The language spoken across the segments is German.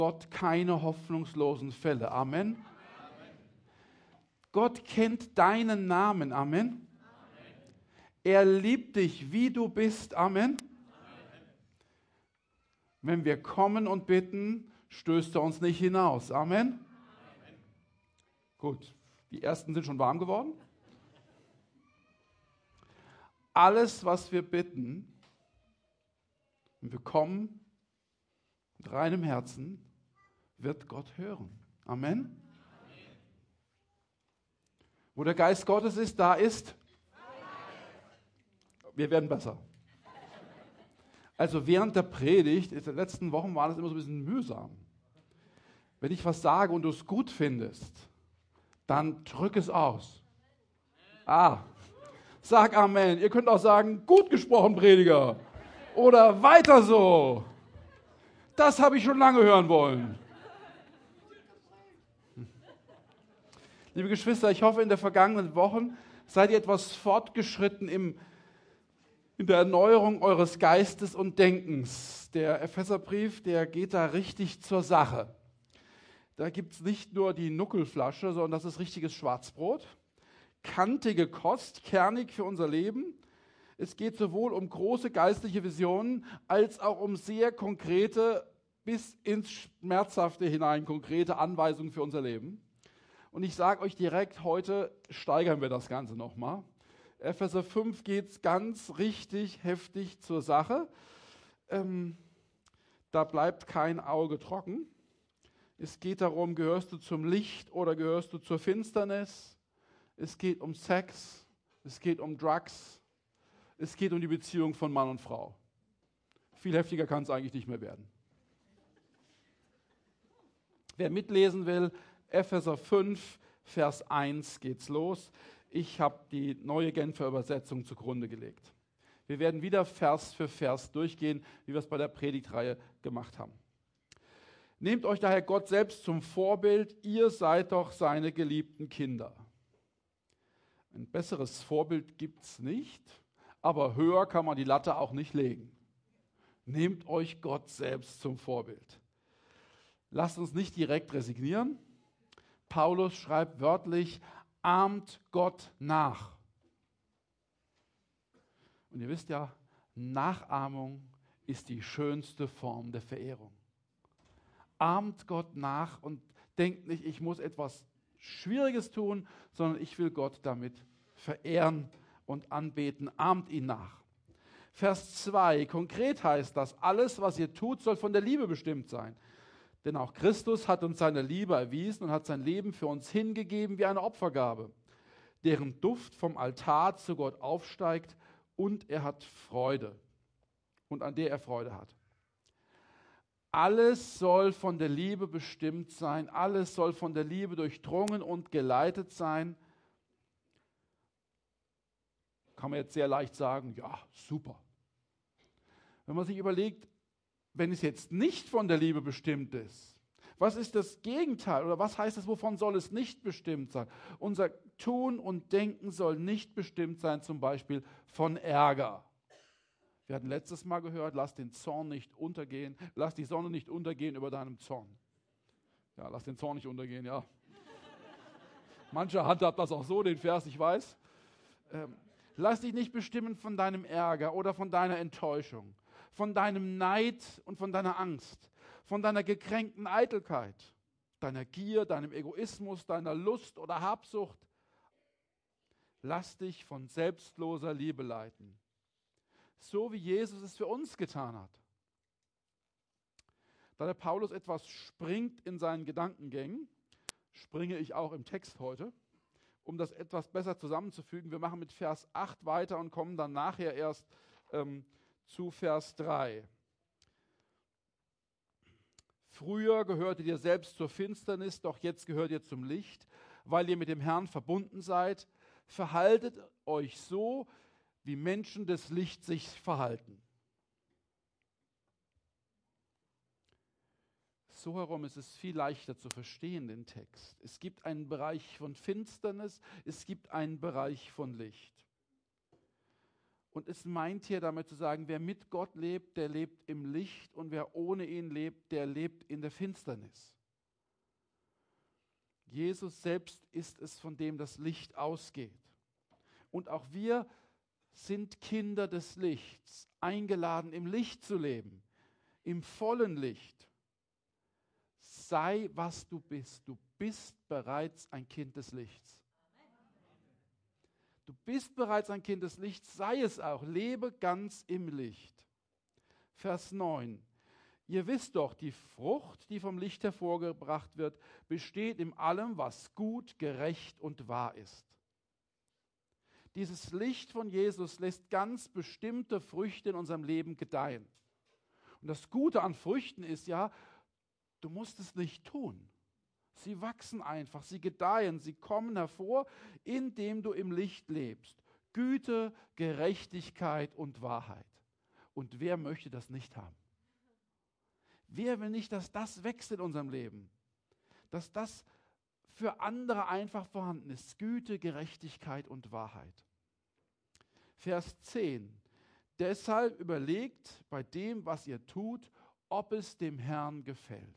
Gott keine hoffnungslosen Fälle. Amen. Gott kennt deinen Namen. Amen. Er liebt dich, wie du bist. Amen. Wenn wir kommen und bitten, stößt er uns nicht hinaus. Amen. Gut, die ersten sind schon warm geworden. Alles, was wir bitten, wenn wir kommen mit reinem Herzen, wird Gott hören. Amen. Wo der Geist Gottes ist, da ist. Wir werden besser. Also während der Predigt, in den letzten Wochen war das immer so ein bisschen mühsam. Wenn ich was sage und du es gut findest, dann drück es aus. Sag Amen. Ihr könnt auch sagen, gut gesprochen, Prediger. Oder weiter so. Das habe ich schon lange hören wollen. Liebe Geschwister, ich hoffe, in den vergangenen Wochen seid ihr etwas fortgeschritten in der Erneuerung eures Geistes und Denkens. Der Epheserbrief, der geht da richtig zur Sache. Da gibt es nicht nur die Nuckelflasche, sondern das ist richtiges Schwarzbrot. Kantige Kost, kernig für unser Leben. Es geht sowohl um große geistliche Visionen, als auch um sehr konkrete, bis ins Schmerzhafte hinein konkrete Anweisungen für unser Leben. Und ich sage euch direkt, heute steigern wir das Ganze nochmal. Epheser 5 geht es ganz richtig heftig zur Sache. Da bleibt kein Auge trocken. Es geht darum, gehörst du zum Licht oder gehörst du zur Finsternis? Es geht um Sex, es geht um Drugs, es geht um die Beziehung von Mann und Frau. Viel heftiger kann es eigentlich nicht mehr werden. Wer mitlesen will, Epheser 5, Vers 1 geht's los. Ich habe die neue Genfer Übersetzung zugrunde gelegt. Wir werden wieder Vers für Vers durchgehen, wie wir es bei der Predigtreihe gemacht haben. Nehmt euch daher Gott selbst zum Vorbild, ihr seid doch seine geliebten Kinder. Ein besseres Vorbild gibt es nicht, aber höher kann man die Latte auch nicht legen. Nehmt euch Gott selbst zum Vorbild. Lasst uns nicht direkt resignieren. Paulus schreibt wörtlich, ahmt Gott nach. Und ihr wisst ja, Nachahmung ist die schönste Form der Verehrung. Ahmt Gott nach und denkt nicht, ich muss etwas Schwieriges tun, sondern ich will Gott damit verehren und anbeten. Ahmt ihn nach. Vers 2, konkret heißt das, alles, was ihr tut, soll von der Liebe bestimmt sein. Denn auch Christus hat uns seine Liebe erwiesen und hat sein Leben für uns hingegeben wie eine Opfergabe, deren Duft vom Altar zu Gott aufsteigt und er hat Freude und an der er Freude hat. Alles soll von der Liebe bestimmt sein, alles soll von der Liebe durchdrungen und geleitet sein. Kann man jetzt sehr leicht sagen, ja, super. Wenn man sich überlegt, wenn es jetzt nicht von der Liebe bestimmt ist, was ist das Gegenteil oder was heißt es, wovon soll es nicht bestimmt sein? Unser Tun und Denken soll nicht bestimmt sein, zum Beispiel von Ärger. Wir hatten letztes Mal gehört, lass den Zorn nicht untergehen, lass die Sonne nicht untergehen über deinem Zorn. Ja, lass den Zorn nicht untergehen, ja. Mancher handhabt das auch so, den Vers, ich weiß. Lass dich nicht bestimmen von deinem Ärger oder von deiner Enttäuschung, von deinem Neid und von deiner Angst, von deiner gekränkten Eitelkeit, deiner Gier, deinem Egoismus, deiner Lust oder Habsucht. Lass dich von selbstloser Liebe leiten, so wie Jesus es für uns getan hat. Da der Paulus etwas springt in seinen Gedankengängen, springe ich auch im Text heute, um das etwas besser zusammenzufügen. Wir machen mit Vers 8 weiter und kommen dann nachher erst zu Vers 3. Früher gehörtet ihr selbst zur Finsternis, doch jetzt gehört ihr zum Licht, weil ihr mit dem Herrn verbunden seid. Verhaltet euch so, wie Menschen des Lichts sich verhalten. So herum ist es viel leichter zu verstehen, den Text. Es gibt einen Bereich von Finsternis, es gibt einen Bereich von Licht. Und es meint hier damit zu sagen, wer mit Gott lebt, der lebt im Licht und wer ohne ihn lebt, der lebt in der Finsternis. Jesus selbst ist es, von dem das Licht ausgeht. Und auch wir sind Kinder des Lichts, eingeladen, im Licht zu leben, im vollen Licht. Sei, was du bist. Du bist bereits ein Kind des Lichts. Du bist bereits ein Kind des Lichts, sei es auch. Lebe ganz im Licht. Vers 9. Ihr wisst doch, die Frucht, die vom Licht hervorgebracht wird, besteht in allem, was gut, gerecht und wahr ist. Dieses Licht von Jesus lässt ganz bestimmte Früchte in unserem Leben gedeihen. Und das Gute an Früchten ist ja, du musst es nicht tun. Sie wachsen einfach, sie gedeihen, sie kommen hervor, indem du im Licht lebst. Güte, Gerechtigkeit und Wahrheit. Und wer möchte das nicht haben? Wer will nicht, dass das wächst in unserem Leben? Dass das für andere einfach vorhanden ist. Güte, Gerechtigkeit und Wahrheit. Vers 10. Deshalb überlegt bei dem, was ihr tut, ob es dem Herrn gefällt.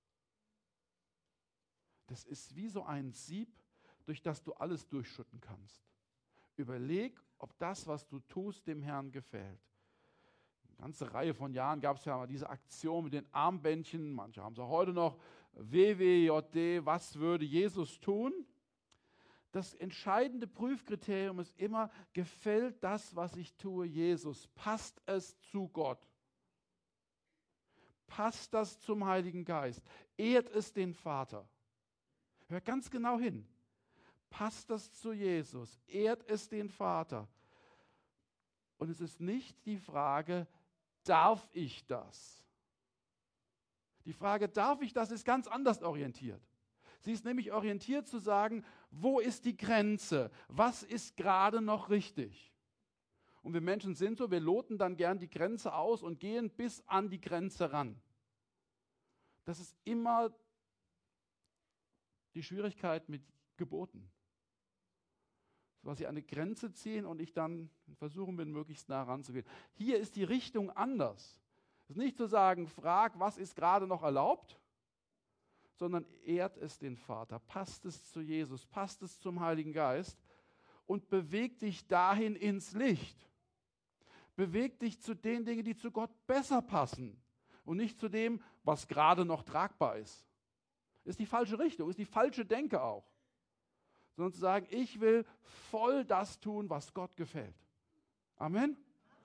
Das ist wie so ein Sieb, durch das du alles durchschütten kannst. Überleg, ob das, was du tust, dem Herrn gefällt. Eine ganze Reihe von Jahren gab es ja mal diese Aktion mit den Armbändchen, manche haben es auch heute noch, WWJD, was würde Jesus tun? Das entscheidende Prüfkriterium ist immer, gefällt das, was ich tue, Jesus? Passt es zu Gott? Passt das zum Heiligen Geist? Ehrt es den Vater? Hör ganz genau hin. Passt das zu Jesus? Ehrt es den Vater? Und es ist nicht die Frage, darf ich das? Die Frage, darf ich das, ist ganz anders orientiert. Sie ist nämlich orientiert zu sagen, wo ist die Grenze? Was ist gerade noch richtig? Und wir Menschen sind so, wir loten dann gern die Grenze aus und gehen bis an die Grenze ran. Das ist immer die Schwierigkeit mit Geboten. Was sie an eine Grenze ziehen und ich dann versuchen bin, möglichst nah ranzugehen. Hier ist die Richtung anders. Es ist nicht zu sagen, frag, was ist gerade noch erlaubt, sondern ehrt es den Vater, passt es zu Jesus, passt es zum Heiligen Geist und beweg dich dahin ins Licht. Beweg dich zu den Dingen, die zu Gott besser passen und nicht zu dem, was gerade noch tragbar ist. Ist die falsche Richtung, ist die falsche Denke auch. Sondern zu sagen, ich will voll das tun, was Gott gefällt. Amen?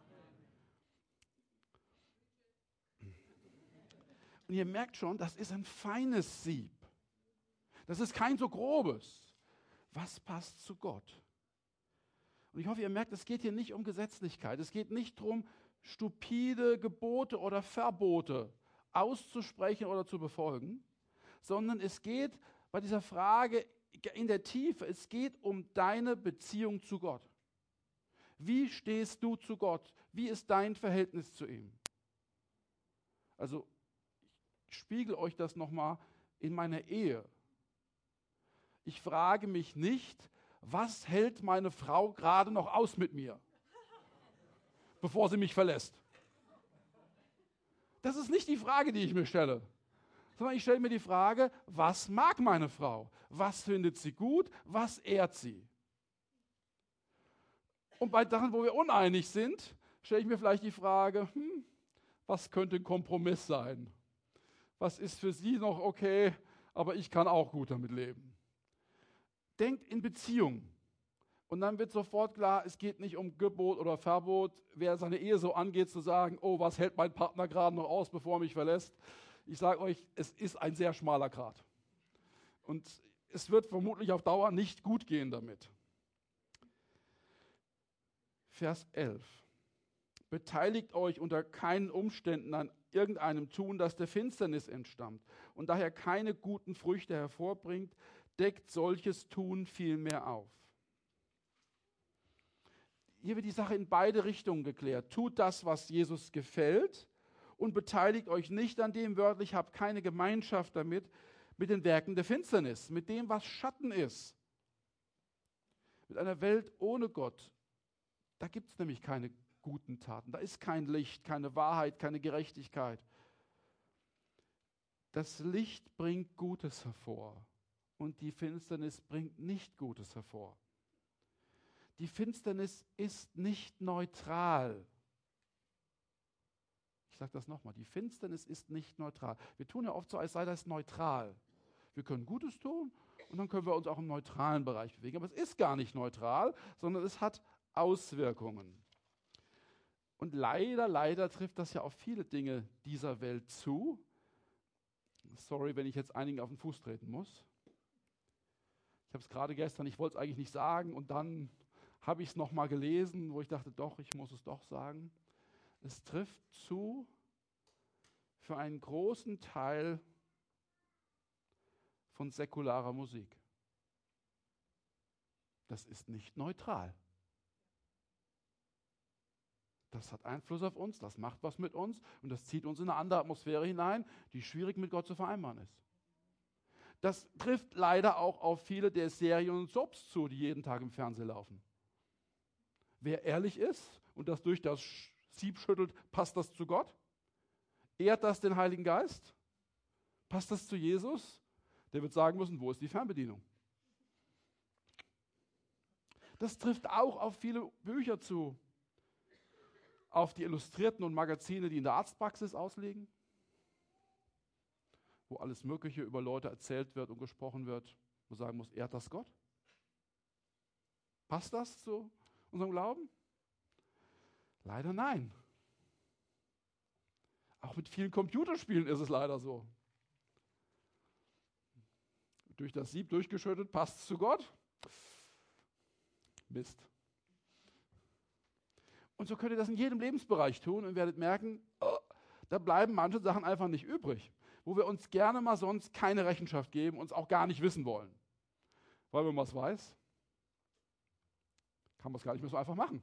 Und ihr merkt schon, das ist ein feines Sieb. Das ist kein so grobes. Was passt zu Gott? Und ich hoffe, ihr merkt, es geht hier nicht um Gesetzlichkeit. Es geht nicht darum, stupide Gebote oder Verbote auszusprechen oder zu befolgen, sondern es geht bei dieser Frage in der Tiefe, es geht um deine Beziehung zu Gott. Wie stehst du zu Gott? Wie ist dein Verhältnis zu ihm? Also, ich spiegel euch das nochmal in meiner Ehe. Ich frage mich nicht, was hält meine Frau gerade noch aus mit mir, bevor sie mich verlässt? Das ist nicht die Frage, die ich mir stelle. Sondern ich stelle mir die Frage, was mag meine Frau? Was findet sie gut? Was ehrt sie? Und bei Sachen, wo wir uneinig sind, stelle ich mir vielleicht die Frage, was könnte ein Kompromiss sein? Was ist für sie noch okay, aber ich kann auch gut damit leben? Denkt in Beziehung. Und dann wird sofort klar, es geht nicht um Gebot oder Verbot, wer seine Ehe so angeht, zu sagen, oh, was hält mein Partner gerade noch aus, bevor er mich verlässt? Ich sage euch, es ist ein sehr schmaler Grat. Und es wird vermutlich auf Dauer nicht gut gehen damit. Vers 11. Beteiligt euch unter keinen Umständen an irgendeinem Tun, das der Finsternis entstammt und daher keine guten Früchte hervorbringt, deckt solches Tun vielmehr auf. Hier wird die Sache in beide Richtungen geklärt. Tut das, was Jesus gefällt, und beteiligt euch nicht an dem, wörtlich, habt keine Gemeinschaft damit, mit den Werken der Finsternis, mit dem, was Schatten ist. Mit einer Welt ohne Gott, Da gibt es nämlich keine guten Taten. Da ist kein Licht, keine Wahrheit, keine Gerechtigkeit. Das Licht bringt Gutes hervor und die Finsternis bringt nicht Gutes hervor. Die Finsternis ist nicht neutral. Ich sage das nochmal, die Finsternis ist nicht neutral. Wir tun ja oft so, als sei das neutral. Wir können Gutes tun und dann können wir uns auch im neutralen Bereich bewegen. Aber es ist gar nicht neutral, sondern es hat Auswirkungen. Und leider trifft das ja auf viele Dinge dieser Welt zu. Sorry, wenn ich jetzt einigen auf den Fuß treten muss. Ich habe es gerade gestern, ich wollte es eigentlich nicht sagen und dann habe ich es nochmal gelesen, wo ich dachte, doch, ich muss es doch sagen. Es trifft zu für einen großen Teil von säkularer Musik. Das ist nicht neutral. Das hat Einfluss auf uns, das macht was mit uns und das zieht uns in eine andere Atmosphäre hinein, die schwierig mit Gott zu vereinbaren ist. Das trifft leider auch auf viele der Serien und Soaps zu, die jeden Tag im Fernsehen laufen. Wer ehrlich ist und das durch das Sieb schüttelt, passt das zu Gott? Ehrt das den Heiligen Geist? Passt das zu Jesus? Der wird sagen müssen, wo ist die Fernbedienung? Das trifft auch auf viele Bücher zu. Auf die Illustrierten und Magazine, die in der Arztpraxis auslegen, wo alles Mögliche über Leute erzählt wird und gesprochen wird, wo man sagen muss, ehrt das Gott? Passt das zu unserem Glauben? Leider nein. Auch mit vielen Computerspielen ist es leider so. Durch das Sieb durchgeschüttet, passt es zu Gott? Mist. Und so könnt ihr das in jedem Lebensbereich tun und werdet merken, oh, da bleiben manche Sachen einfach nicht übrig, wo wir uns gerne mal sonst keine Rechenschaft geben, uns auch gar nicht wissen wollen. Weil wenn man es weiß, kann man es gar nicht mehr so einfach machen.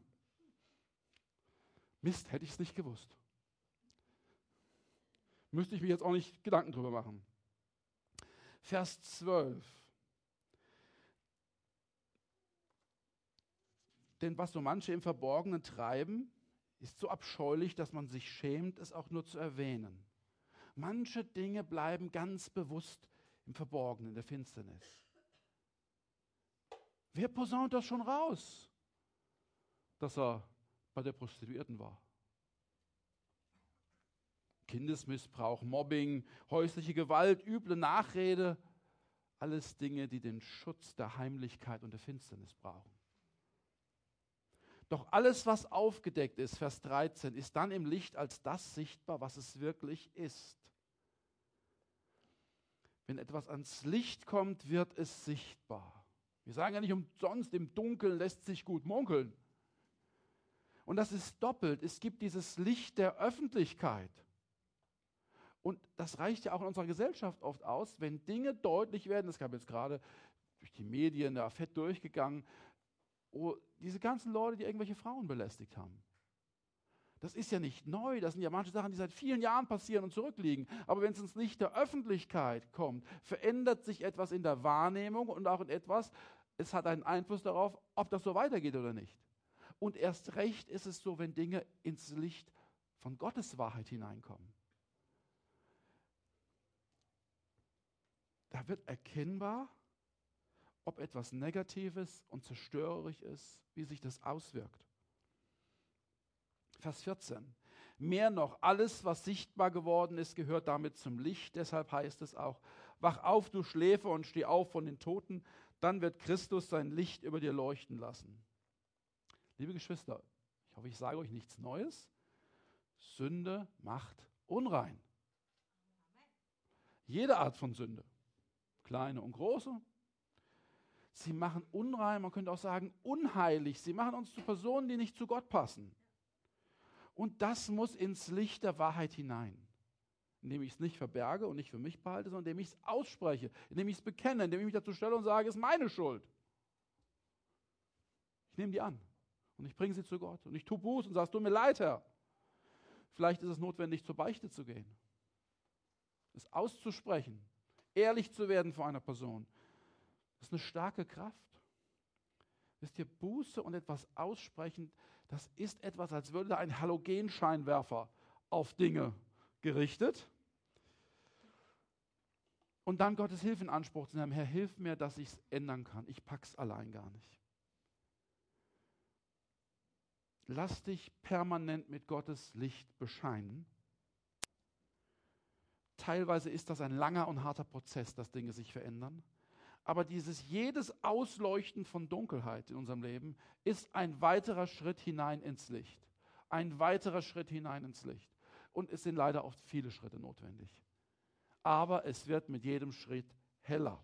Mist, hätte ich es nicht gewusst. Müsste ich mir jetzt auch nicht Gedanken drüber machen. Vers 12. Denn was so manche im Verborgenen treiben, ist so abscheulich, dass man sich schämt, es auch nur zu erwähnen. Manche Dinge bleiben ganz bewusst im Verborgenen, in der Finsternis. Wer posaunt das schon raus, dass er bei der Prostituierten war? Kindesmissbrauch, Mobbing, häusliche Gewalt, üble Nachrede, alles Dinge, die den Schutz der Heimlichkeit und der Finsternis brauchen. Doch alles, was aufgedeckt ist, Vers 13, ist dann im Licht als das sichtbar, was es wirklich ist. Wenn etwas ans Licht kommt, wird es sichtbar. Wir sagen ja nicht umsonst, im Dunkeln lässt sich gut munkeln. Und das ist doppelt. Es gibt dieses Licht der Öffentlichkeit. Und das reicht ja auch in unserer Gesellschaft oft aus, wenn Dinge deutlich werden. Das gab jetzt gerade durch die Medien, da fett durchgegangen, diese ganzen Leute, die irgendwelche Frauen belästigt haben. Das ist ja nicht neu, das sind ja manche Sachen, die seit vielen Jahren passieren und zurückliegen. Aber wenn es ins Licht der Öffentlichkeit kommt, verändert sich etwas in der Wahrnehmung und auch in etwas, es hat einen Einfluss darauf, ob das so weitergeht oder nicht. Und erst recht ist es so, wenn Dinge ins Licht von Gottes Wahrheit hineinkommen. Da wird erkennbar, ob etwas Negatives und zerstörerisch ist, wie sich das auswirkt. Vers 14. Mehr noch, alles, was sichtbar geworden ist, gehört damit zum Licht. Deshalb heißt es auch, wach auf, du Schläfer, und steh auf von den Toten, dann wird Christus sein Licht über dir leuchten lassen. Liebe Geschwister, ich hoffe, ich sage euch nichts Neues. Sünde macht unrein. Jede Art von Sünde, kleine und große. Sie machen unrein, man könnte auch sagen unheilig. Sie machen uns zu Personen, die nicht zu Gott passen. Und das muss ins Licht der Wahrheit hinein. Indem ich es nicht verberge und nicht für mich behalte, sondern indem ich es ausspreche, indem ich es bekenne, indem ich mich dazu stelle und sage, es ist meine Schuld. Ich nehme die an und ich bringe sie zu Gott. Und ich tue Buße und sage, es tut mir leid, Herr. Vielleicht ist es notwendig, zur Beichte zu gehen. Es auszusprechen, ehrlich zu werden vor einer Person. Das ist eine starke Kraft. Wisst ihr, Buße und etwas aussprechen, Das ist etwas, als würde da ein Halogenscheinwerfer auf Dinge gerichtet. Und dann Gottes Hilfe in Anspruch zu nehmen. Herr, hilf mir, dass ich es ändern kann. Ich pack's allein gar nicht. Lass dich permanent mit Gottes Licht bescheinen. Teilweise ist das ein langer und harter Prozess, dass Dinge sich verändern. Aber jedes Ausleuchten von Dunkelheit in unserem Leben ist ein weiterer Schritt hinein ins Licht. Ein weiterer Schritt hinein ins Licht. Und es sind leider oft viele Schritte notwendig. Aber es wird mit jedem Schritt heller.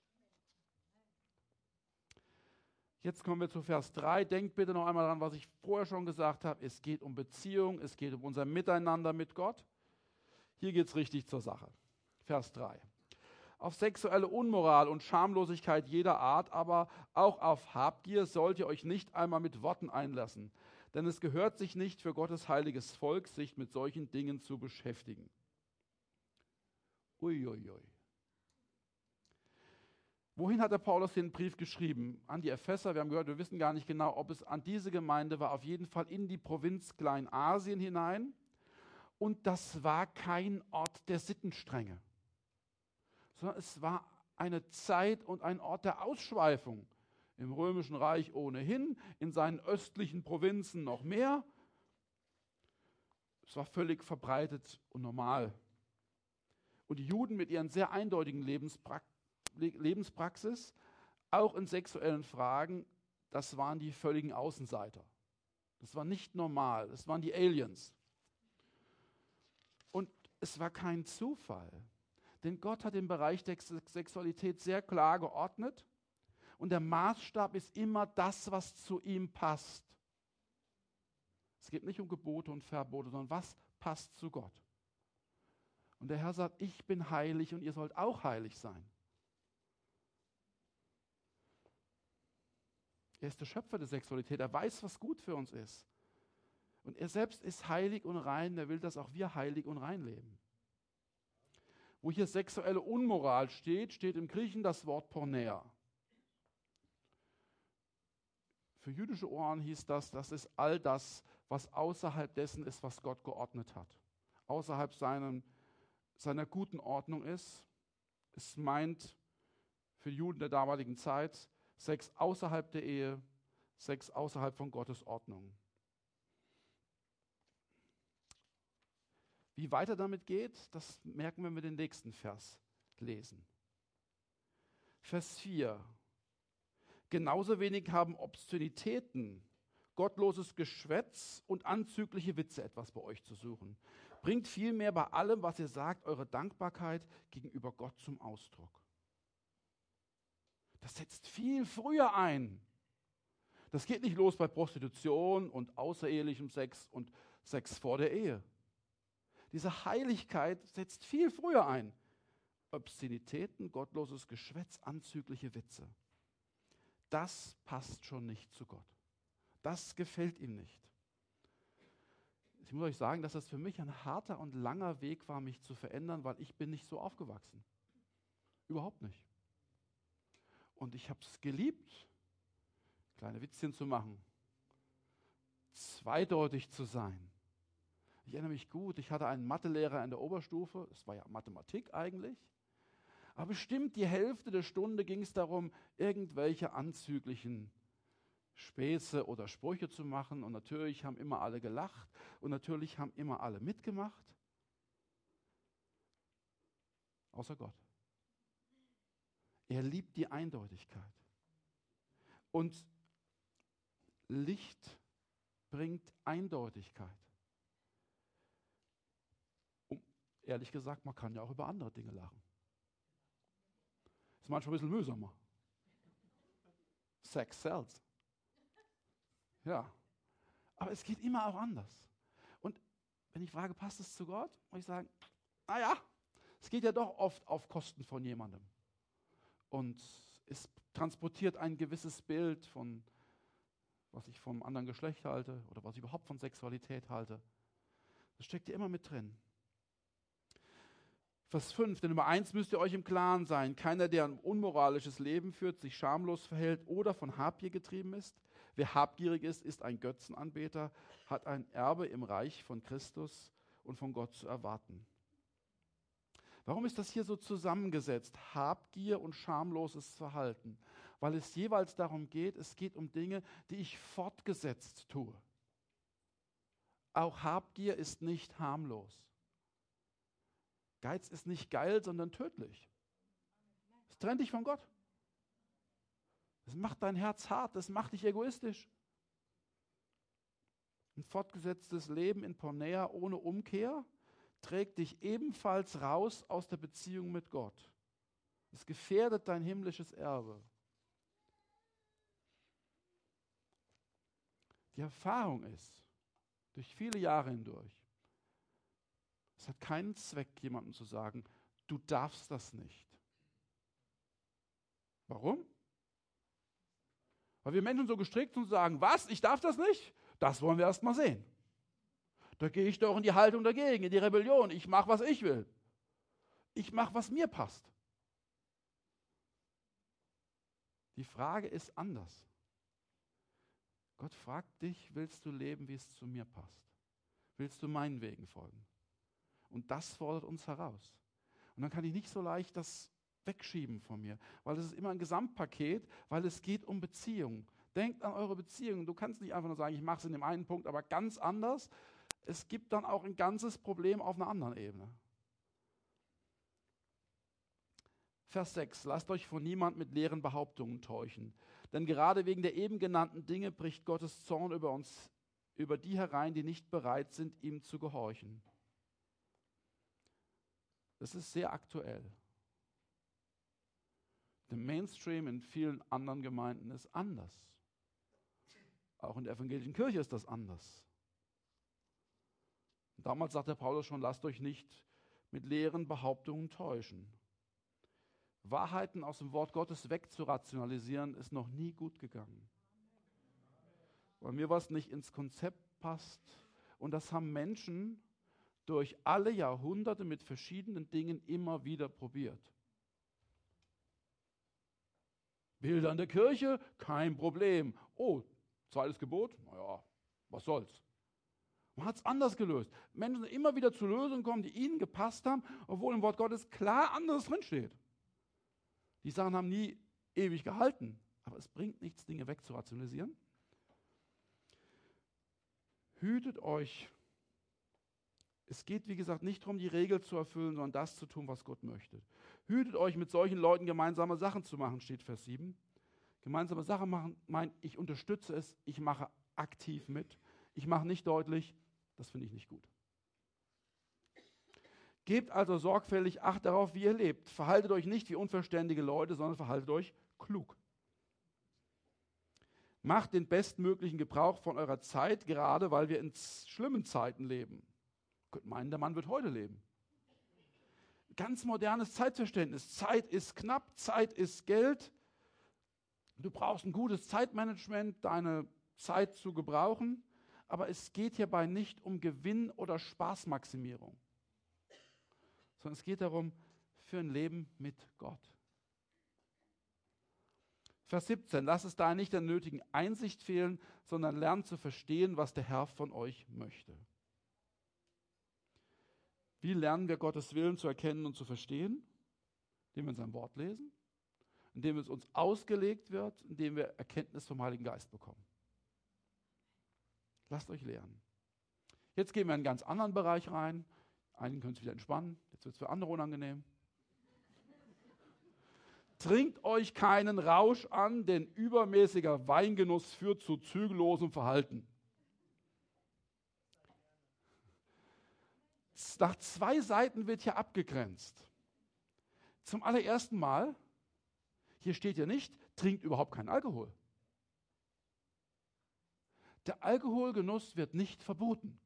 Jetzt kommen wir zu Vers 3. Denkt bitte noch einmal daran, was ich vorher schon gesagt habe. Es geht um Beziehung, es geht um unser Miteinander mit Gott. Hier geht es richtig zur Sache. Vers 3. Auf sexuelle Unmoral und Schamlosigkeit jeder Art, aber auch auf Habgier sollt ihr euch nicht einmal mit Worten einlassen. Denn es gehört sich nicht für Gottes heiliges Volk, sich mit solchen Dingen zu beschäftigen. Uiuiui. Wohin hat der Paulus den Brief geschrieben? An die Epheser. Wir haben gehört, wir wissen gar nicht genau, ob es an diese Gemeinde war. Auf jeden Fall in die Provinz Kleinasien hinein. Und das war kein Ort der Sittenstrenge, sondern es war eine Zeit und ein Ort der Ausschweifung. Im Römischen Reich ohnehin, in seinen östlichen Provinzen noch mehr. Es war völlig verbreitet und normal. Und die Juden mit ihren sehr eindeutigen Lebenspraxis, auch in sexuellen Fragen, das waren die völligen Außenseiter. Das war nicht normal, das waren die Aliens. Und es war kein Zufall, denn Gott hat den Bereich der Sexualität sehr klar geordnet und der Maßstab ist immer das, was zu ihm passt. Es geht nicht um Gebote und Verbote, sondern was passt zu Gott. Und der Herr sagt, ich bin heilig und ihr sollt auch heilig sein. Er ist der Schöpfer der Sexualität, er weiß, was gut für uns ist. Und er selbst ist heilig und rein, er will, dass auch wir heilig und rein leben. Wo hier sexuelle Unmoral steht, steht im Griechen das Wort Porneia. Für jüdische Ohren hieß das, das ist all das, was außerhalb dessen ist, was Gott geordnet hat. Außerhalb seiner guten Ordnung ist. Es meint für die Juden der damaligen Zeit Sex außerhalb der Ehe, Sex außerhalb von Gottes Ordnung. Wie weiter damit geht, das merken wir, wenn wir den nächsten Vers lesen. Vers 4. Genauso wenig haben Obszönitäten, gottloses Geschwätz und anzügliche Witze etwas bei euch zu suchen. Bringt vielmehr bei allem, was ihr sagt, eure Dankbarkeit gegenüber Gott zum Ausdruck. Das setzt viel früher ein. Das geht nicht los bei Prostitution und außerehelichem Sex und Sex vor der Ehe. Diese Heiligkeit setzt viel früher ein. Obszönitäten, gottloses Geschwätz, anzügliche Witze. Das passt schon nicht zu Gott. Das gefällt ihm nicht. Ich muss euch sagen, dass das für mich ein harter und langer Weg war, mich zu verändern, weil ich bin nicht so aufgewachsen. Überhaupt nicht. Und ich habe es geliebt, kleine Witzchen zu machen, zweideutig zu sein. Ich erinnere mich gut, ich hatte einen Mathelehrer in der Oberstufe, es war ja Mathematik eigentlich, aber bestimmt die Hälfte der Stunde ging es darum, irgendwelche anzüglichen Späße oder Sprüche zu machen und natürlich haben immer alle gelacht und natürlich haben immer alle mitgemacht, außer Gott. Er liebt die Eindeutigkeit. Und Licht bringt Eindeutigkeit. Ehrlich gesagt, man kann ja auch über andere Dinge lachen. Ist manchmal ein bisschen mühsamer. Sex sells. Ja. Aber es geht immer auch anders. Und wenn ich frage, passt es zu Gott? Muss ich sagen, naja, es geht ja doch oft auf Kosten von jemandem. Und es transportiert ein gewisses Bild von, was ich vom anderen Geschlecht halte oder was ich überhaupt von Sexualität halte. Das steckt ja immer mit drin. Vers 5, denn über eins müsst ihr euch im Klaren sein, keiner, der ein unmoralisches Leben führt, sich schamlos verhält oder von Habgier getrieben ist, Wer habgierig ist, ist ein Götzenanbeter, hat ein Erbe im Reich von Christus und von Gott zu erwarten. Warum ist das hier so zusammengesetzt? Habgier und schamloses Verhalten. Weil es jeweils darum geht, es geht um Dinge, die ich fortgesetzt tue. Auch Habgier ist nicht harmlos. Geiz ist nicht geil, sondern tödlich. Es trennt dich von Gott. Es macht dein Herz hart, es macht dich egoistisch. Ein fortgesetztes Leben in Pornea ohne Umkehr trägt dich ebenfalls raus aus der Beziehung mit Gott. Es gefährdet dein himmlisches Erbe. Die Erfahrung ist, durch viele Jahre hindurch, es hat keinen Zweck, jemandem zu sagen, du darfst das nicht. Warum? Weil wir Menschen so gestrickt sind und sagen, was, ich darf das nicht? Das wollen wir erst mal sehen. Da gehe ich doch in die Haltung dagegen, in die Rebellion. Ich mache, was ich will. Ich mache, was mir passt. Die Frage ist anders. Gott fragt dich, willst du leben, wie es zu mir passt? Willst du meinen Wegen folgen? Und das fordert uns heraus. Und dann kann ich nicht so leicht das wegschieben von mir, weil es ist immer ein Gesamtpaket, weil es geht um Beziehungen. Denkt an eure Beziehungen. Du kannst nicht einfach nur sagen, ich mache es in dem einen Punkt, aber ganz anders. Es gibt dann auch ein ganzes Problem auf einer anderen Ebene. Vers 6. Lasst euch von niemand mit leeren Behauptungen täuschen. Denn gerade wegen der eben genannten Dinge bricht Gottes Zorn über uns, über die herein, die nicht bereit sind, ihm zu gehorchen. Das ist sehr aktuell. Der Mainstream in vielen anderen Gemeinden ist anders. Auch in der evangelischen Kirche ist das anders. Damals sagte Paulus schon, lasst euch nicht mit leeren Behauptungen täuschen. Wahrheiten aus dem Wort Gottes wegzurationalisieren, ist noch nie gut gegangen. Weil mir was nicht ins Konzept passt. Und das haben Menschen durch alle Jahrhunderte mit verschiedenen Dingen immer wieder probiert. Bilder in der Kirche, kein Problem. Oh, zweites Gebot, naja, was soll's. Man hat es anders gelöst. Menschen sind immer wieder zu Lösungen gekommen, die ihnen gepasst haben, obwohl im Wort Gottes klar anderes drinsteht. Die Sachen haben nie ewig gehalten, aber es bringt nichts, Dinge wegzurationalisieren. Hütet euch. Es geht, wie gesagt, nicht darum, die Regel zu erfüllen, sondern das zu tun, was Gott möchte. Hütet euch, mit solchen Leuten gemeinsame Sachen zu machen, steht Vers 7. Gemeinsame Sachen machen meint, ich unterstütze es, ich mache aktiv mit. Ich mache nicht deutlich, das finde ich nicht gut. Gebt also sorgfältig Acht darauf, wie ihr lebt. Verhaltet euch nicht wie unverständige Leute, sondern verhaltet euch klug. Macht den bestmöglichen Gebrauch von eurer Zeit, gerade weil wir in schlimmen Zeiten leben. Ihr könnt meinen, der Mann wird heute leben. Ganz modernes Zeitverständnis. Zeit ist knapp, Zeit ist Geld. Du brauchst ein gutes Zeitmanagement, deine Zeit zu gebrauchen. Aber es geht hierbei nicht um Gewinn oder Spaßmaximierung, sondern es geht darum, für ein Leben mit Gott. Vers 17, lasst es daher nicht der nötigen Einsicht fehlen, sondern lernt zu verstehen, was der Herr von euch möchte. Wie lernen wir Gottes Willen zu erkennen und zu verstehen? Indem wir in seinem Wort lesen, indem es uns ausgelegt wird, indem wir Erkenntnis vom Heiligen Geist bekommen. Lasst euch lehren. Jetzt gehen wir in einen ganz anderen Bereich rein. Einigen können es wieder entspannen, jetzt wird es für andere unangenehm. Trinkt euch keinen Rausch an, denn übermäßiger Weingenuss führt zu zügellosem Verhalten. Nach 2 Seiten wird hier abgegrenzt. Zum allerersten Mal, hier steht ja nicht, trinkt überhaupt keinen Alkohol. Der Alkoholgenuss wird nicht verboten.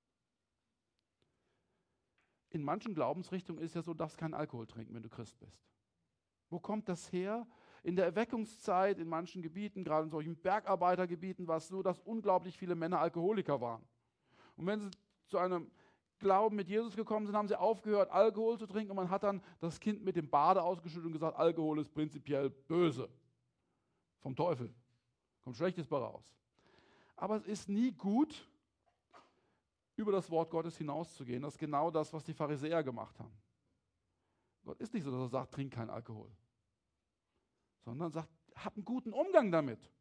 In manchen Glaubensrichtungen ist es ja so, du darfst keinen Alkohol trinken, wenn du Christ bist. Wo kommt das her? In der Erweckungszeit, in manchen Gebieten, gerade in solchen Bergarbeitergebieten, war es so, dass unglaublich viele Männer Alkoholiker waren. Und wenn sie zu einem Glauben mit Jesus gekommen sind, haben sie aufgehört, Alkohol zu trinken und man hat dann das Kind mit dem Bade ausgeschüttet und gesagt, Alkohol ist prinzipiell böse. Vom Teufel. Kommt Schlechtes bei raus. Aber es ist nie gut, über das Wort Gottes hinauszugehen. Das ist genau das, was die Pharisäer gemacht haben. Gott ist nicht so, dass er sagt, trink keinen Alkohol, sondern sagt, hab einen guten Umgang damit.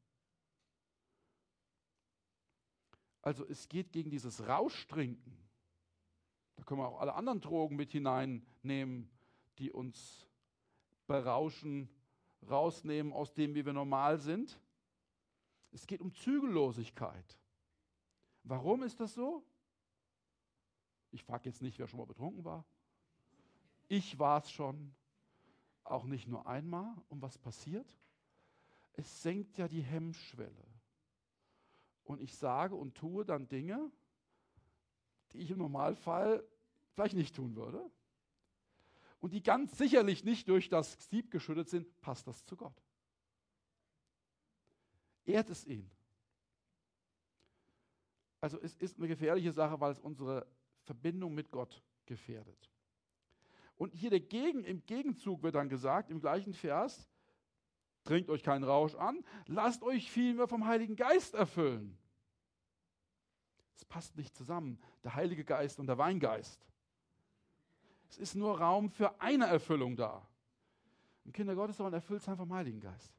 Also es geht gegen dieses Rauschtrinken. Da können wir auch alle anderen Drogen mit hineinnehmen, die uns berauschen, rausnehmen aus dem, wie wir normal sind. Es geht um Zügellosigkeit. Warum ist das so? Ich frage jetzt nicht, wer schon mal betrunken war. Ich war es schon, auch nicht nur einmal. Und was passiert? Es senkt ja die Hemmschwelle. Und ich sage und tue dann Dinge, die ich im Normalfall vielleicht nicht tun würde. Und die ganz sicherlich nicht durch das Sieb geschüttet sind, passt das zu Gott. Ehrt es ihn. Also es ist eine gefährliche Sache, weil es unsere Verbindung mit Gott gefährdet. Und hier im Gegenzug wird dann gesagt, im gleichen Vers, trinkt euch keinen Rausch an, lasst euch vielmehr vom Heiligen Geist erfüllen. Es passt nicht zusammen, der Heilige Geist und der Weingeist. Es ist nur Raum für eine Erfüllung da. Und Kinder Gottes sollen erfüllt sein vom Heiligen Geist.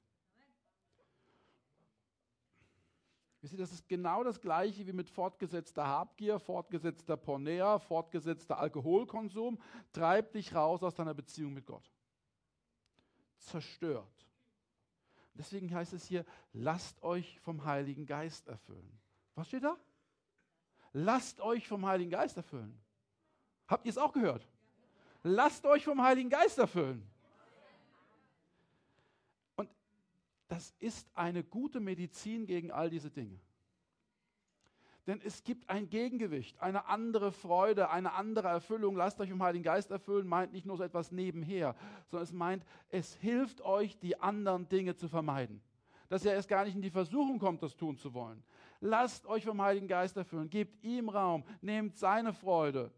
Wisst ihr, das ist genau das Gleiche wie mit fortgesetzter Habgier, fortgesetzter Pornea, fortgesetzter Alkoholkonsum. Treibt dich raus aus deiner Beziehung mit Gott. Zerstört. Deswegen heißt es hier, lasst euch vom Heiligen Geist erfüllen. Was steht da? Lasst euch vom Heiligen Geist erfüllen. Habt ihr es auch gehört? Lasst euch vom Heiligen Geist erfüllen. Und das ist eine gute Medizin gegen all diese Dinge. Denn es gibt ein Gegengewicht, eine andere Freude, eine andere Erfüllung. Lasst euch vom Heiligen Geist erfüllen, meint nicht nur so etwas nebenher, sondern es meint, es hilft euch, die anderen Dinge zu vermeiden. Dass ihr erst gar nicht in die Versuchung kommt, das tun zu wollen. Lasst euch vom Heiligen Geist erfüllen, gebt ihm Raum, nehmt seine Freude.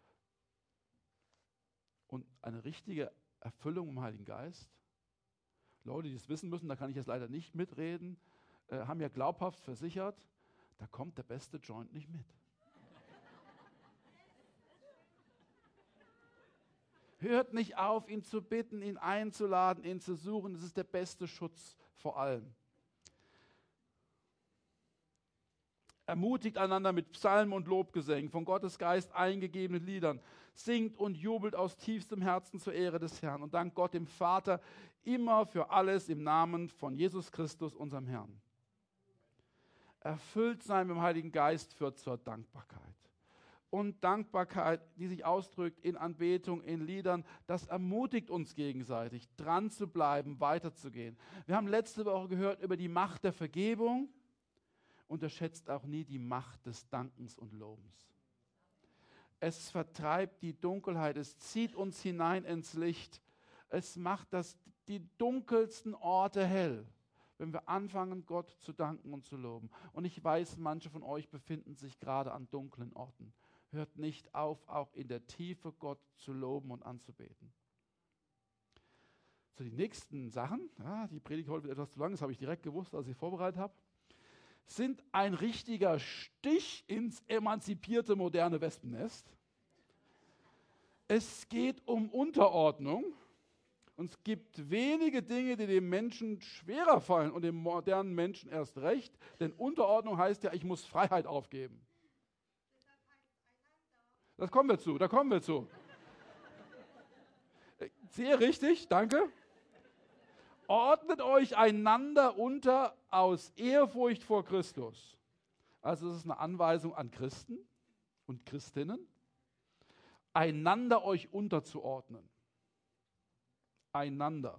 Und eine richtige Erfüllung im Heiligen Geist, Leute, die es wissen müssen, da kann ich jetzt leider nicht mitreden, haben ja glaubhaft versichert, da kommt der beste Joint nicht mit. Hört nicht auf, ihn zu bitten, ihn einzuladen, ihn zu suchen. Das ist der beste Schutz vor allem. Ermutigt einander mit Psalmen und Lobgesängen, von Gottes Geist eingegebenen Liedern. Singt und jubelt aus tiefstem Herzen zur Ehre des Herrn und dankt Gott dem Vater immer für alles im Namen von Jesus Christus, unserem Herrn. Erfüllt sein mit dem Heiligen Geist führt zur Dankbarkeit. Und Dankbarkeit, die sich ausdrückt in Anbetung, in Liedern, das ermutigt uns gegenseitig, dran zu bleiben, weiterzugehen. Wir haben letzte Woche gehört über die Macht der Vergebung. Unterschätzt auch nie die Macht des Dankens und Lobens. Es vertreibt die Dunkelheit, es zieht uns hinein ins Licht. Es macht die dunkelsten Orte hell, wenn wir anfangen, Gott zu danken und zu loben. Und ich weiß, manche von euch befinden sich gerade an dunklen Orten. Hört nicht auf, auch in der Tiefe Gott zu loben und anzubeten. So, die nächsten Sachen, die Predigt heute wird etwas zu lang, das habe ich direkt gewusst, als ich vorbereitet habe, sind ein richtiger Stich ins emanzipierte moderne Wespennest. Es geht um Unterordnung. Und es gibt wenige Dinge, die dem Menschen schwerer fallen und dem modernen Menschen erst recht. Denn Unterordnung heißt ja, ich muss Freiheit aufgeben. Da kommen wir zu. Sehr richtig, danke. Ordnet euch einander unter aus Ehrfurcht vor Christus. Also es ist eine Anweisung an Christen und Christinnen, einander euch unterzuordnen. Einander.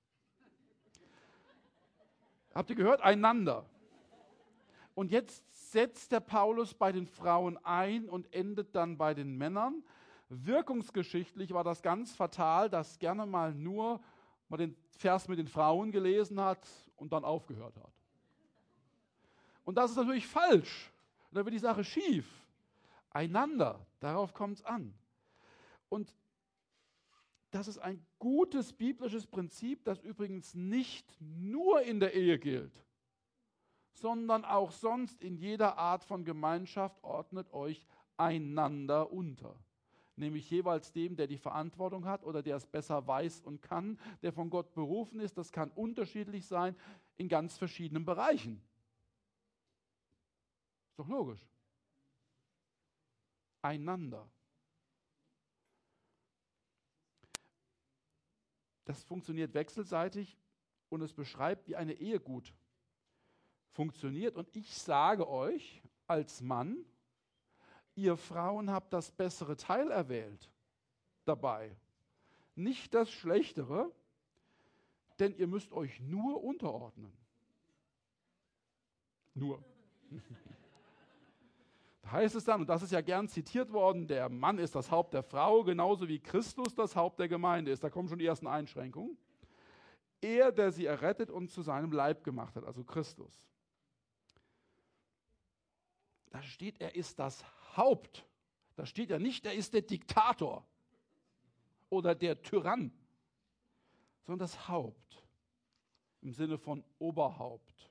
Habt ihr gehört? Einander. Und jetzt setzt der Paulus bei den Frauen ein und endet dann bei den Männern. Wirkungsgeschichtlich war das ganz fatal, dass gerne mal nur man den Vers mit den Frauen gelesen hat und dann aufgehört hat. Und das ist natürlich falsch. Da wird die Sache schief. Einander, darauf kommt es an. Und das ist ein gutes biblisches Prinzip, das übrigens nicht nur in der Ehe gilt, sondern auch sonst in jeder Art von Gemeinschaft ordnet euch einander unter. Nämlich jeweils dem, der die Verantwortung hat oder der es besser weiß und kann, der von Gott berufen ist. Das kann unterschiedlich sein in ganz verschiedenen Bereichen. Ist doch logisch. Einander. Das funktioniert wechselseitig und es beschreibt, wie eine Ehe gut funktioniert. Und ich sage euch als Mann, ihr Frauen habt das bessere Teil erwählt dabei. Nicht das Schlechtere, denn ihr müsst euch nur unterordnen. Nur. Da heißt es dann, und das ist ja gern zitiert worden, der Mann ist das Haupt der Frau, genauso wie Christus das Haupt der Gemeinde ist. Da kommen schon die ersten Einschränkungen. Er, der sie errettet und zu seinem Leib gemacht hat, also Christus. Da steht, er ist das Haupt. Da steht ja nicht, er ist der Diktator oder der Tyrann, sondern das Haupt im Sinne von Oberhaupt.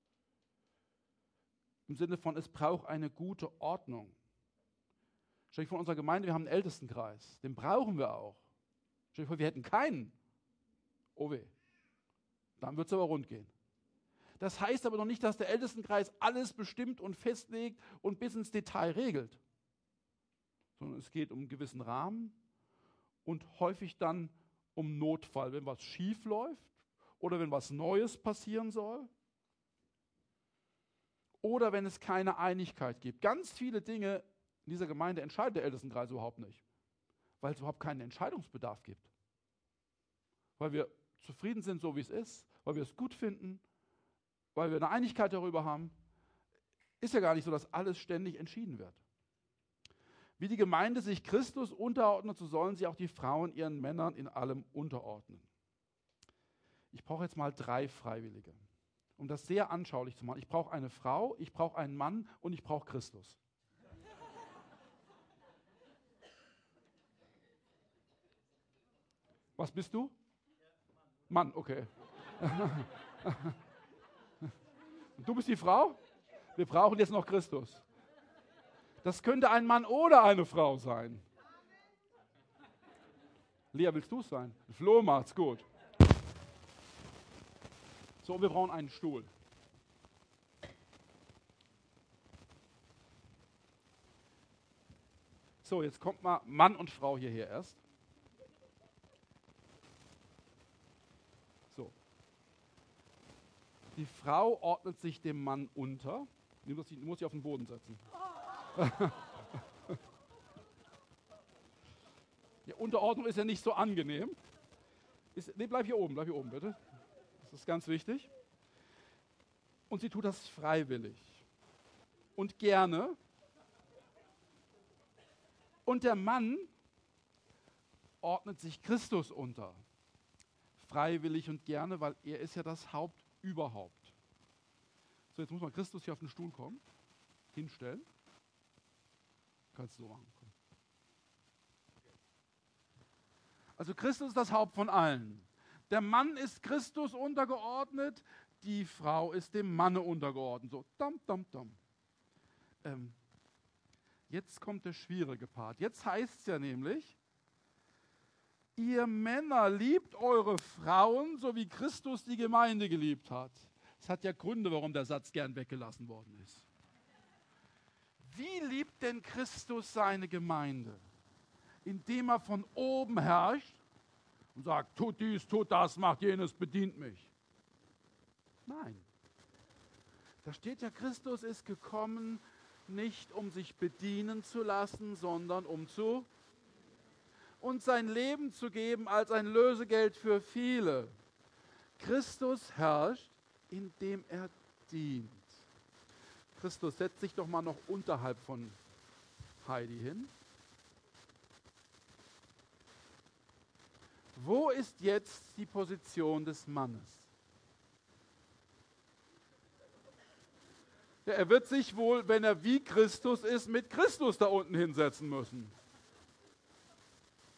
Im Sinne von, es braucht eine gute Ordnung. Stell dir vor, unserer Gemeinde, wir haben einen Ältestenkreis. Den brauchen wir auch. Stell dir vor, wir hätten keinen. Oh weh. Dann wird es aber rund gehen. Das heißt aber noch nicht, dass der Ältestenkreis alles bestimmt und festlegt und bis ins Detail regelt. Sondern es geht um einen gewissen Rahmen und häufig dann um Notfall, wenn was schief läuft oder wenn was Neues passieren soll. Oder wenn es keine Einigkeit gibt. Ganz viele Dinge in dieser Gemeinde entscheidet der Ältestenkreis überhaupt nicht, weil es überhaupt keinen Entscheidungsbedarf gibt. Weil wir zufrieden sind, so wie es ist, weil wir es gut finden, weil wir eine Einigkeit darüber haben. Ist ja gar nicht so, dass alles ständig entschieden wird. Wie die Gemeinde sich Christus unterordnet, so sollen sie auch die Frauen ihren Männern in allem unterordnen. Ich brauche jetzt mal 3 Freiwillige, um das sehr anschaulich zu machen. Ich brauche eine Frau, ich brauche einen Mann und ich brauche Christus. Was bist du? Mann, okay. Und du bist die Frau? Wir brauchen jetzt noch Christus. Das könnte ein Mann oder eine Frau sein. Lea, willst du es sein? Flo macht's gut. So, wir brauchen einen Stuhl. So, jetzt kommt mal Mann und Frau hierher erst. So. Die Frau ordnet sich dem Mann unter. Du musst sie auf den Boden setzen. Ja, Unterordnung ist ja nicht so angenehm. Bleib hier oben bitte. Das ist ganz wichtig. Und sie tut das freiwillig und gerne. Und der Mann ordnet sich Christus unter. Freiwillig und gerne, weil er ist ja das Haupt überhaupt. So, jetzt muss mal Christus hier auf den Stuhl kommen. Hinstellen. Kannst du so machen. Komm. Also Christus ist das Haupt von allen. Der Mann ist Christus untergeordnet, die Frau ist dem Manne untergeordnet. So, dam, dam, dam. Jetzt kommt der schwierige Part. Jetzt heißt es ja nämlich, ihr Männer liebt eure Frauen, so wie Christus die Gemeinde geliebt hat. Es hat ja Gründe, warum der Satz gern weggelassen worden ist. Wie liebt denn Christus seine Gemeinde? Indem er von oben herrscht und sagt, tut dies, tut das, macht jenes, bedient mich. Nein. Da steht ja, Christus ist gekommen, nicht um sich bedienen zu lassen, sondern um und sein Leben zu geben als ein Lösegeld für viele. Christus herrscht, indem er dient. Christus, setz dich doch mal noch unterhalb von Heidi hin. Wo ist jetzt die Position des Mannes? Ja, er wird sich wohl, wenn er wie Christus ist, mit Christus da unten hinsetzen müssen.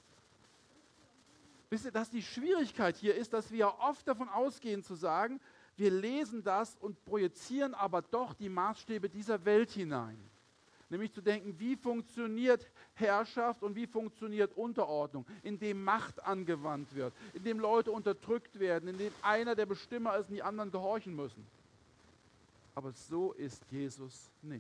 Wisst ihr, dass die Schwierigkeit hier ist, dass wir oft davon ausgehen zu sagen, Wir lesen das und projizieren aber doch die Maßstäbe dieser Welt hinein. Nämlich zu denken, wie funktioniert Herrschaft und wie funktioniert Unterordnung, indem Macht angewandt wird, indem Leute unterdrückt werden, indem einer der Bestimmer ist und die anderen gehorchen müssen. Aber so ist Jesus nicht.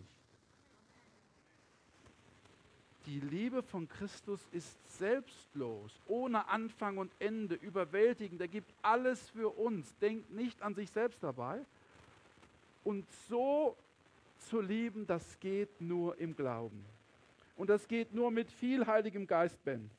Die Liebe von Christus ist selbstlos, ohne Anfang und Ende, überwältigend. Er gibt alles für uns, denkt nicht an sich selbst dabei. Und so zu lieben, das geht nur im Glauben. Und das geht nur mit viel Heiligem Geist, Ben.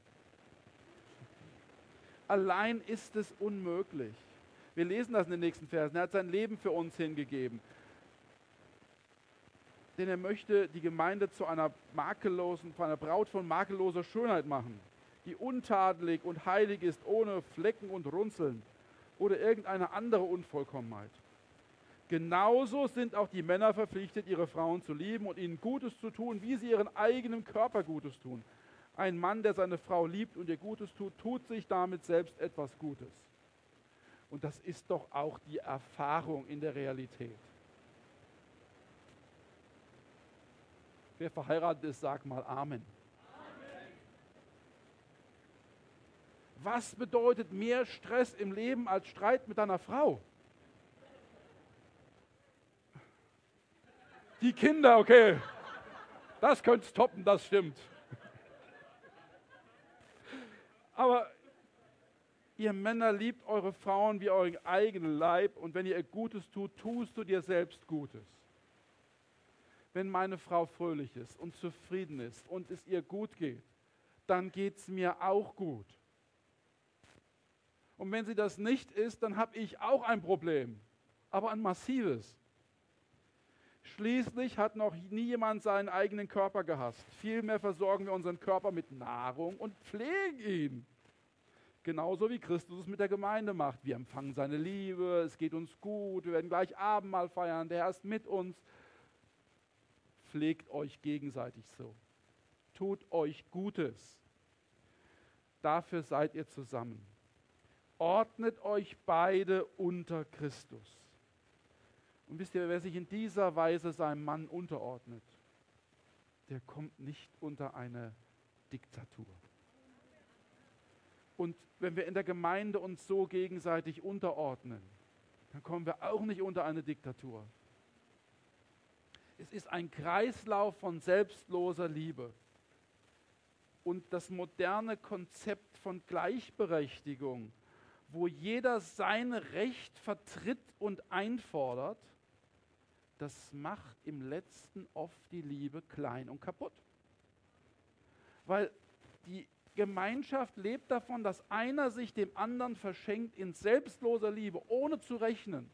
Allein ist es unmöglich. Wir lesen das in den nächsten Versen. Er hat sein Leben für uns hingegeben. Denn er möchte die Gemeinde zu einer Braut von makelloser Schönheit machen, die untadelig und heilig ist, ohne Flecken und Runzeln oder irgendeine andere Unvollkommenheit. Genauso sind auch die Männer verpflichtet, ihre Frauen zu lieben und ihnen Gutes zu tun, wie sie ihren eigenen Körper Gutes tun. Ein Mann, der seine Frau liebt und ihr Gutes tut, tut sich damit selbst etwas Gutes. Und das ist doch auch die Erfahrung in der Realität. Wer verheiratet ist, sag mal Amen. Amen. Was bedeutet mehr Stress im Leben als Streit mit deiner Frau? Die Kinder, okay. Das könnt's toppen, das stimmt. Aber ihr Männer liebt eure Frauen wie euren eigenen Leib und wenn ihr ihr Gutes tut, tust du dir selbst Gutes. Wenn meine Frau fröhlich ist und zufrieden ist und es ihr gut geht, dann geht es mir auch gut. Und wenn sie das nicht ist, dann habe ich auch ein Problem, aber ein massives. Schließlich hat noch nie jemand seinen eigenen Körper gehasst. Vielmehr versorgen wir unseren Körper mit Nahrung und pflegen ihn. Genauso wie Christus es mit der Gemeinde macht. Wir empfangen seine Liebe, es geht uns gut, wir werden gleich Abendmahl feiern, der Herr ist mit uns. Pflegt euch gegenseitig so. Tut euch Gutes. Dafür seid ihr zusammen. Ordnet euch beide unter Christus. Und wisst ihr, wer sich in dieser Weise seinem Mann unterordnet, der kommt nicht unter eine Diktatur. Und wenn wir in der Gemeinde uns so gegenseitig unterordnen, dann kommen wir auch nicht unter eine Diktatur. Es ist ein Kreislauf von selbstloser Liebe. Und das moderne Konzept von Gleichberechtigung, wo jeder sein Recht vertritt und einfordert, das macht im Letzten oft die Liebe klein und kaputt. Weil die Gemeinschaft lebt davon, dass einer sich dem anderen verschenkt in selbstloser Liebe, ohne zu rechnen.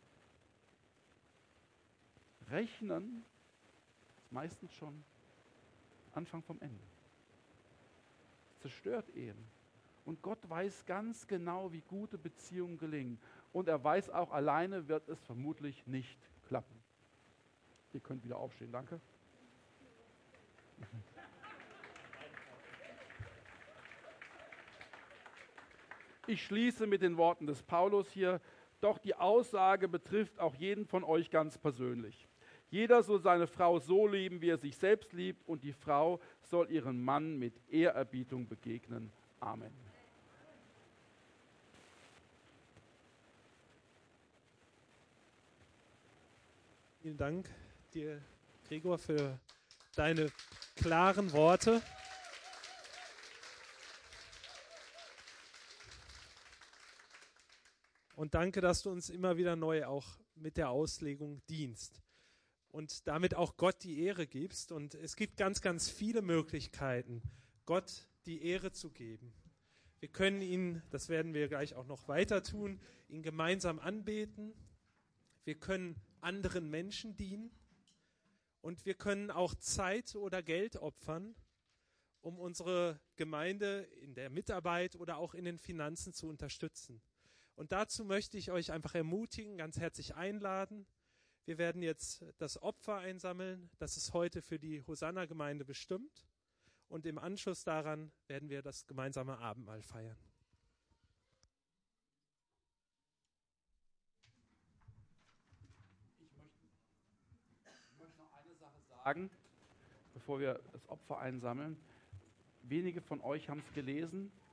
Rechnen ist meistens schon Anfang vom Ende. Es zerstört Ehen. Und Gott weiß ganz genau, wie gute Beziehungen gelingen. Und er weiß auch, alleine wird es vermutlich nicht klappen. Ihr könnt wieder aufstehen, danke. Ich schließe mit den Worten des Paulus hier, doch die Aussage betrifft auch jeden von euch ganz persönlich. Jeder soll seine Frau so lieben, wie er sich selbst liebt, und die Frau soll ihren Mann mit Ehrerbietung begegnen. Amen. Vielen Dank dir, Gregor, für deine klaren Worte. Und danke, dass du uns immer wieder neu auch mit der Auslegung dienst und damit auch Gott die Ehre gibst. Und es gibt ganz, ganz viele Möglichkeiten, Gott die Ehre zu geben. Wir können ihn, das werden wir gleich auch noch weiter tun, ihn gemeinsam anbeten. Wir können anderen Menschen dienen und wir können auch Zeit oder Geld opfern, um unsere Gemeinde in der Mitarbeit oder auch in den Finanzen zu unterstützen. Und dazu möchte ich euch einfach ermutigen, ganz herzlich einladen. Wir werden jetzt das Opfer einsammeln, das ist heute für die Hosanna-Gemeinde bestimmt. Und im Anschluss daran werden wir das gemeinsame Abendmahl feiern. sagen, bevor wir das Opfer einsammeln. Wenige von euch haben es gelesen.